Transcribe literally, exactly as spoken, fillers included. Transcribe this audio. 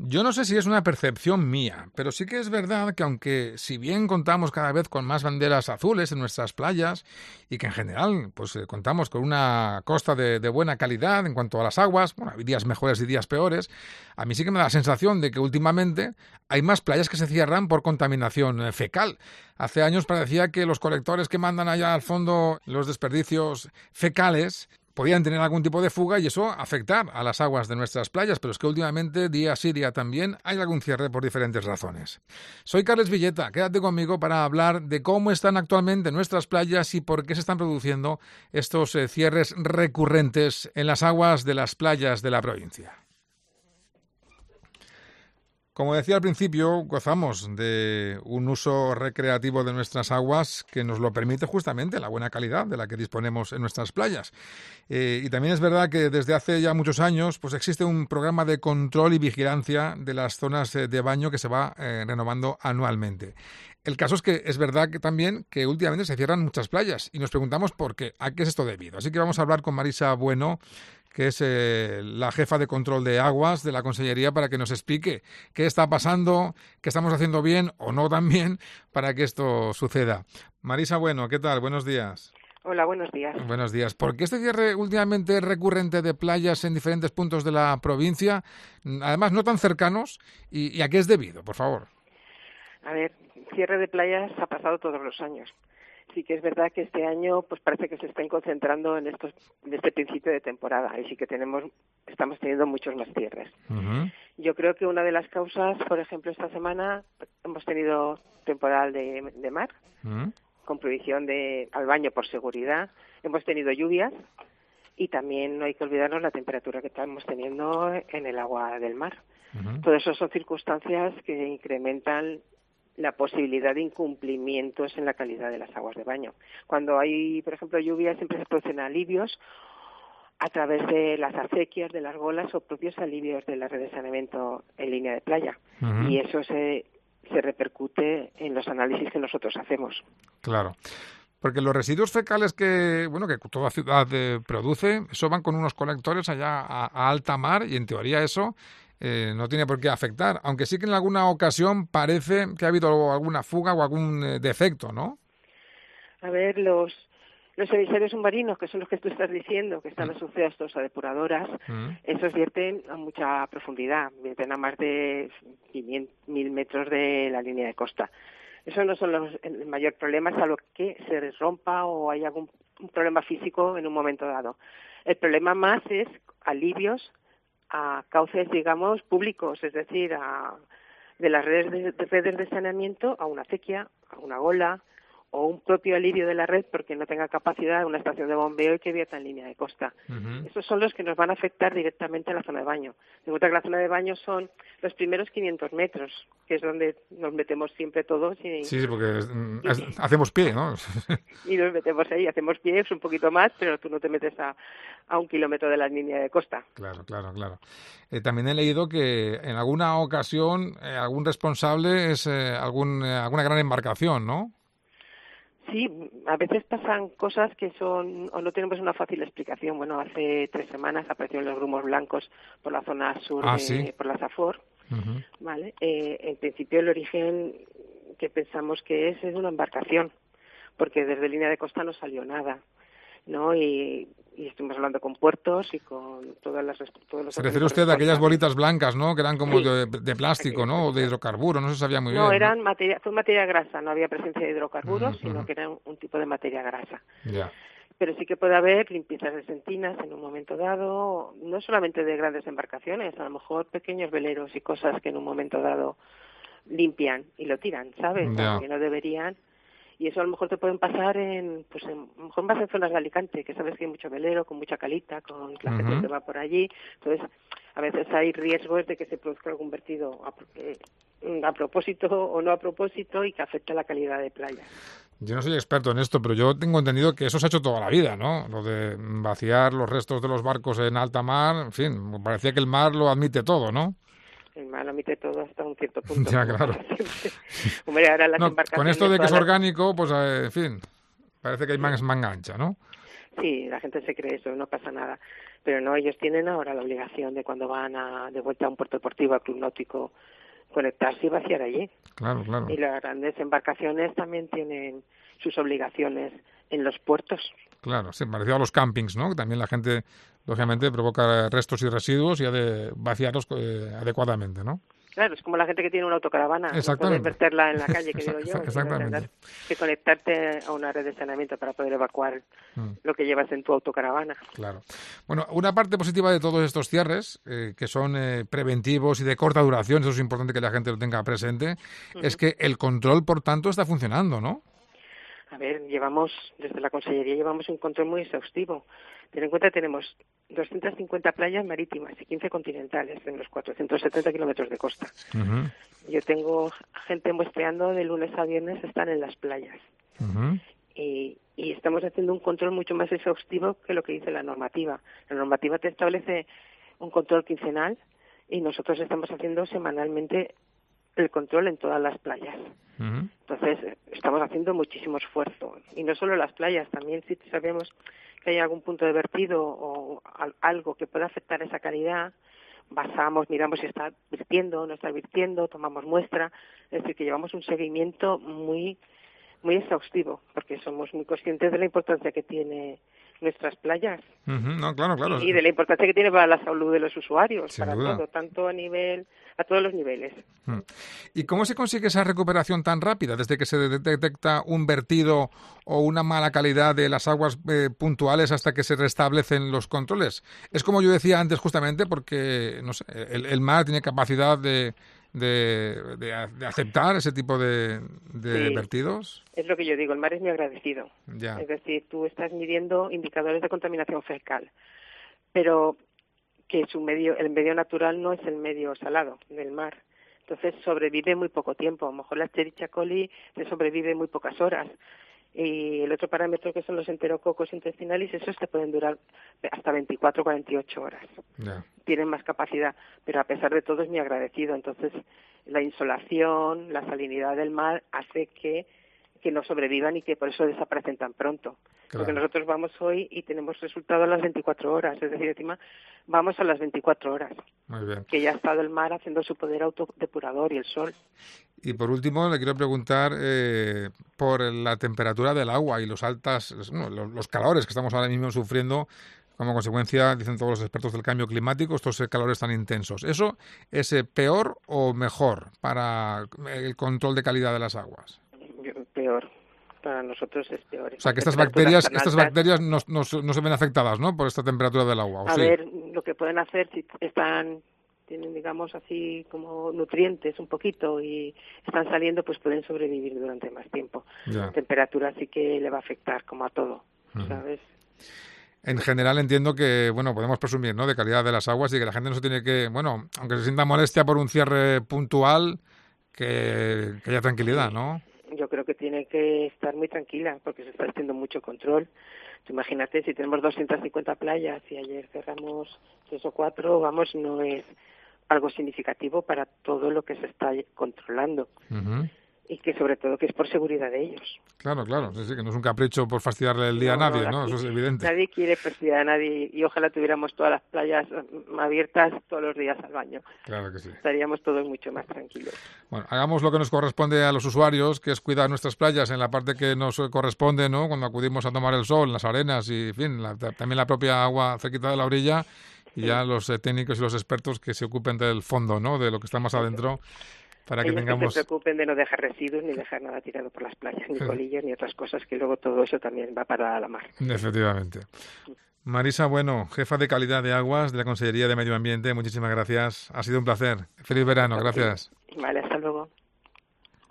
Yo no sé si es una percepción mía, pero sí que es verdad que aunque si bien contamos cada vez con más banderas azules en nuestras playas y que en general pues eh, contamos con una costa de, de buena calidad en cuanto a las aguas, bueno, hay días mejores y días peores, a mí sí que me da la sensación de que últimamente hay más playas que se cierran por contaminación eh, fecal. Hace años parecía que los colectores que mandan allá al fondo los desperdicios fecales podían tener algún tipo de fuga y eso afectar a las aguas de nuestras playas, pero es que últimamente, día sí, día también, hay algún cierre por diferentes razones. Soy Carles Villeta, quédate conmigo para hablar de cómo están actualmente nuestras playas y por qué se están produciendo estos eh, cierres recurrentes en las aguas de las playas de la provincia. Como decía al principio, gozamos de un uso recreativo de nuestras aguas que nos lo permite justamente la buena calidad de la que disponemos en nuestras playas. Eh, y también es verdad que desde hace ya muchos años pues existe un programa de control y vigilancia de las zonas eh, de baño que se va eh, renovando anualmente. El caso es que es verdad que también que últimamente se cierran muchas playas y nos preguntamos por qué, a qué es esto debido. Así que vamos a hablar con Marisa Bueno, que es eh, la jefa de control de aguas de la Consellería, para que nos explique qué está pasando, qué estamos haciendo bien o no tan bien para que esto suceda. Marisa Bueno, ¿qué tal? Buenos días. Hola, buenos días. Buenos días. ¿Por qué este cierre últimamente recurrente de playas en diferentes puntos de la provincia, además no tan cercanos, y, y a qué es debido, por favor? A ver, cierre de playas ha pasado todos los años. Sí que es verdad que este año pues parece que se están concentrando en estos en este principio de temporada y sí que tenemos estamos teniendo muchos más cierres. Uh-huh. Yo creo que una de las causas, por ejemplo, esta semana hemos tenido temporal de, de mar, uh-huh, con prohibición de al baño por seguridad. Hemos tenido lluvias y también no hay que olvidarnos la temperatura que estamos teniendo en el agua del mar. Uh-huh. Todo eso son circunstancias que incrementan la posibilidad de incumplimientos en la calidad de las aguas de baño. Cuando hay, por ejemplo, lluvias, siempre se producen alivios a través de las acequias, de las golas o propios alivios de la red de saneamiento en línea de playa. Uh-huh. Y eso se, se repercute en los análisis que nosotros hacemos. Claro. Porque los residuos fecales que, bueno, que toda ciudad eh, produce, eso van con unos colectores allá a, a alta mar y en teoría eso Eh, no tiene por qué afectar, aunque sí que en alguna ocasión parece que ha habido alguna fuga o algún eh, defecto, ¿no? A ver, los los emisarios submarinos, que son los que tú estás diciendo, que están mm. asociados a depuradoras, mm. esos vierten a mucha profundidad, vierten a más de quinientos mil metros de la línea de costa. Eso no son los, el mayor problema, salvo que se rompa o haya algún un problema físico en un momento dado. El problema más es alivios a cauces, digamos, públicos, es decir, a, de las redes de, de redes de saneamiento a una acequia, a una gola o un propio alivio de la red porque no tenga capacidad una estación de bombeo y que vierta en línea de costa. Uh-huh. Esos son los que nos van a afectar directamente a la zona de baño. De que la zona de baño son los primeros quinientos metros, que es donde nos metemos siempre todos. Y, sí, porque y, hacemos pie, ¿no? Y nos metemos ahí, hacemos pie, es un poquito más, pero tú no te metes a, a un kilómetro de la línea de costa. Claro, claro, claro. Eh, también he leído que en alguna ocasión eh, algún responsable es eh, algún, eh, alguna gran embarcación, ¿no? Sí, a veces pasan cosas que son o no tenemos una fácil explicación. Bueno, hace tres semanas aparecieron los grumos blancos por la zona sur, ah, de, ¿sí? por la Safor, uh-huh. ¿vale? Eh, en principio el origen que pensamos que es es una embarcación, porque desde línea de costa no salió nada, ¿no? Y, y estuvimos hablando con puertos y con todas las... Todos los Se refiere usted a aquellas bolitas blancas, ¿no? Que eran como sí. de, de plástico, ¿no? O de hidrocarburo, no se sabía muy no, bien. Eran ¿no? materia, fue materia grasa, no había presencia de hidrocarburos, uh-huh. sino que era un, un tipo de materia grasa. Ya. Pero sí que puede haber limpiezas de sentinas en un momento dado, no solamente de grandes embarcaciones, a lo mejor pequeños veleros y cosas que en un momento dado limpian y lo tiran, ¿sabes? Ya. Que no deberían. Y eso a lo mejor te pueden pasar en, pues en, a lo mejor más en zonas de Alicante, que sabes que hay mucho velero, con mucha calita, con la gente uh-huh. que va por allí. Entonces, a veces hay riesgos de que se produzca algún vertido a, eh, a propósito o no a propósito y que afecte la calidad de playa. Yo no soy experto en esto, pero yo tengo entendido que eso se ha hecho toda la vida, ¿no? Lo de vaciar los restos de los barcos en alta mar, en fin, parecía que el mar lo admite todo, ¿no? El mar admite todo hasta un cierto punto. Ya, claro. Hombre, ahora las no, embarcaciones... Con esto de que es las... orgánico, pues, eh, en fin, parece que hay más manga ancha, ¿no? Sí, la gente se cree eso, no pasa nada. Pero no, ellos tienen ahora la obligación de cuando van a, de vuelta a un puerto deportivo, al club náutico, conectarse y vaciar allí. Claro, claro. Y las grandes embarcaciones también tienen sus obligaciones en los puertos. Claro, sí, parecido a los campings, ¿no? Que también la gente, lógicamente, provoca restos y residuos y ha de vaciarlos eh, adecuadamente, ¿no? Claro, es como la gente que tiene una autocaravana. No puedes verterla en la calle, que digo yo. Exactamente. Tendrás que conectarte a una red de saneamiento para poder evacuar mm. lo que llevas en tu autocaravana. Claro. Bueno, una parte positiva de todos estos cierres, eh, que son eh, preventivos y de corta duración, eso es importante que la gente lo tenga presente, uh-huh. es que el control, por tanto, está funcionando, ¿no? A ver, llevamos, desde la Consellería llevamos un control muy exhaustivo. Ten en cuenta que tenemos doscientas cincuenta playas marítimas y quince continentales en los cuatrocientos setenta kilómetros de costa. Uh-huh. Yo tengo gente muestreando de lunes a viernes, están en las playas. Uh-huh. Y, y estamos haciendo un control mucho más exhaustivo que lo que dice la normativa. La normativa te establece un control quincenal y nosotros estamos haciendo semanalmente el control en todas las playas. Uh-huh. Entonces, estamos haciendo muchísimo esfuerzo. Y no solo las playas, también si sabemos que hay algún punto de vertido o algo que pueda afectar esa calidad, basamos, miramos si está virtiendo o no está virtiendo, tomamos muestra. Es decir, que llevamos un seguimiento muy, muy exhaustivo, porque somos muy conscientes de la importancia que tiene nuestras playas. Uh-huh. No, claro, claro. Y de la importancia que tiene para la salud de los usuarios, Sin para duda. todo, tanto a nivel, a todos los niveles. Uh-huh. ¿Y cómo se consigue esa recuperación tan rápida desde que se detecta un vertido o una mala calidad de las aguas eh, puntuales hasta que se restablecen los controles? Es como yo decía antes justamente porque no sé, el, el mar tiene capacidad de De, de, de aceptar ese tipo de, de sí, vertidos. Es lo que yo digo, el mar es muy agradecido. Ya. Es decir, tú estás midiendo indicadores de contaminación fecal, pero que su medio, el medio natural no es el medio salado del mar. Entonces sobrevive muy poco tiempo. A lo mejor la Escherichia coli te sobrevive muy pocas horas. Y el otro parámetro que son los enterococos intestinales, esos te pueden durar hasta veinticuatro, cuarenta y ocho horas. Yeah. Tienen más capacidad, pero a pesar de todo es muy agradecido. Entonces, la insolación, la salinidad del mar hace que, que no sobrevivan y que por eso desaparecen tan pronto. Claro. Porque nosotros vamos hoy y tenemos resultados a las veinticuatro horas, es decir, encima vamos a las veinticuatro horas. Muy bien. Que ya ha estado el mar haciendo su poder autodepurador y el sol. Y por último, le quiero preguntar eh, por la temperatura del agua y los altas, bueno, los, los calores que estamos ahora mismo sufriendo como consecuencia, dicen todos los expertos, del cambio climático, estos calores tan intensos. ¿Eso es eh, peor o mejor para el control de calidad de las aguas? Peor. Para nosotros es peor. O sea, que estas bacterias estas bacterias no, no, no se ven afectadas, ¿no?, por esta temperatura del agua. ¿O a sí? ver, lo que pueden hacer si están tienen, digamos, así como nutrientes un poquito y están saliendo, pues pueden sobrevivir durante más tiempo. Ya. La temperatura sí que le va a afectar, como a todo, uh-huh. ¿sabes? En general entiendo que, bueno, podemos presumir, ¿no?, de calidad de las aguas y que la gente no se tiene que, bueno, aunque se sienta molestia por un cierre puntual, que, que haya tranquilidad, ¿no? Yo creo que tiene que estar muy tranquila porque se está haciendo mucho control. Tú imagínate, si tenemos doscientas cincuenta playas y ayer cerramos tres o cuatro, vamos, no es algo significativo para todo lo que se está controlando. Uh-huh. Y que sobre todo que es por seguridad de ellos. Claro, claro, sí, sí, que no es un capricho por fastidiarle el día no, a nadie, ¿no? ¿no? Eso es evidente. Nadie quiere fastidiar a nadie y ojalá tuviéramos todas las playas abiertas todos los días al baño. Claro que sí. Estaríamos todos mucho más tranquilos. Bueno, hagamos lo que nos corresponde a los usuarios, que es cuidar nuestras playas en la parte que nos corresponde, ¿no?, cuando acudimos a tomar el sol, en las arenas y, en fin, la, también la propia agua cerquita de la orilla y sí. Ya los eh, técnicos y los expertos que se ocupen del fondo, ¿no?, de lo que está más adentro. Para que Ellos tengamos... que se preocupen de no dejar residuos ni dejar nada tirado por las playas, ni colillas ni otras cosas, que luego todo eso también va para la mar. Efectivamente. Marisa Bueno, jefa de calidad de aguas de la Consellería de Medio Ambiente, muchísimas gracias. Ha sido un placer. Feliz verano, gracias. Vale, hasta luego.